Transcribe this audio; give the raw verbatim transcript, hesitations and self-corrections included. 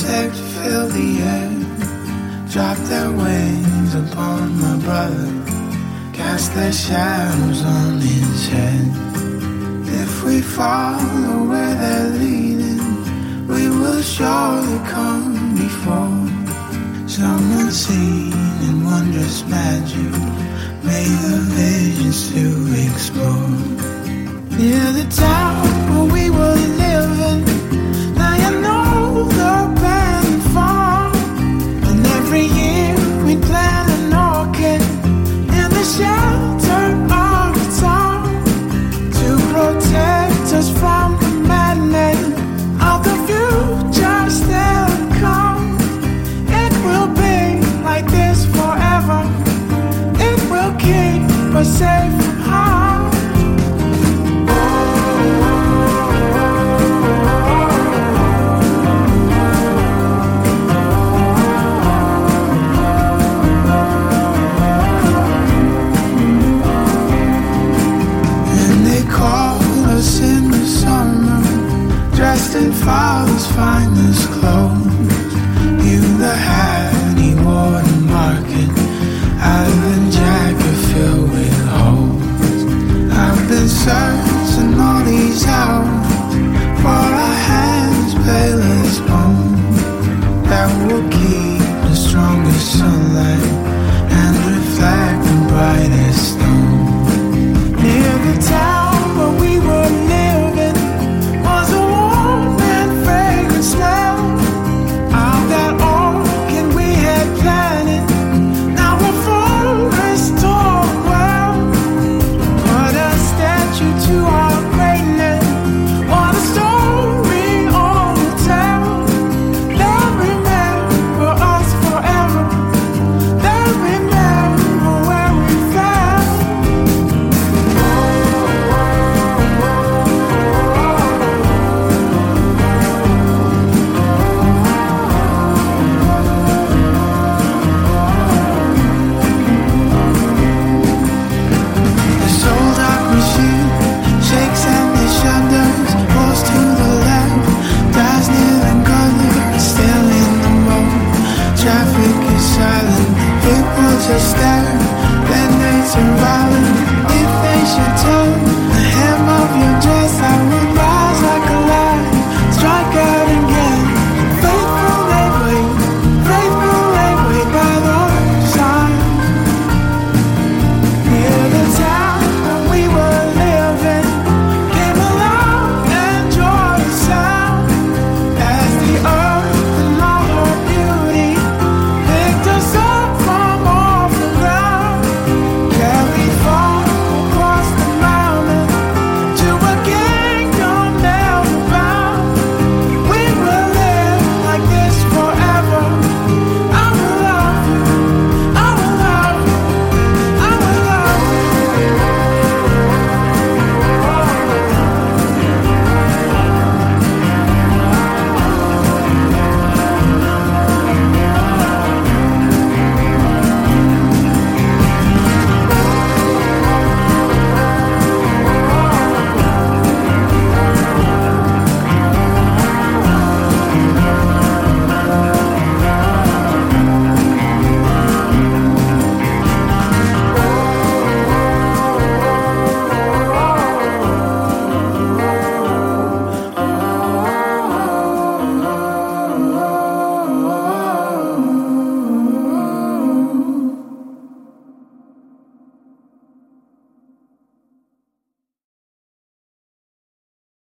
insects fill the air, drop their wings upon my brother, cast their shadows on his head. If we follow where they're leading, we will surely come before some unseen and wondrous magic, made the visions to explore. Near the town where we were living, now you know the abandoned farm. And every year we plan an orchid in the shelter of the town, to protect us from the madness of the future still to come. It will be like this forever. It will keep us safe from harm. Dressed in father's finest clothes, you the hat he wore to market, I've been jacket filled with holes. I've been searching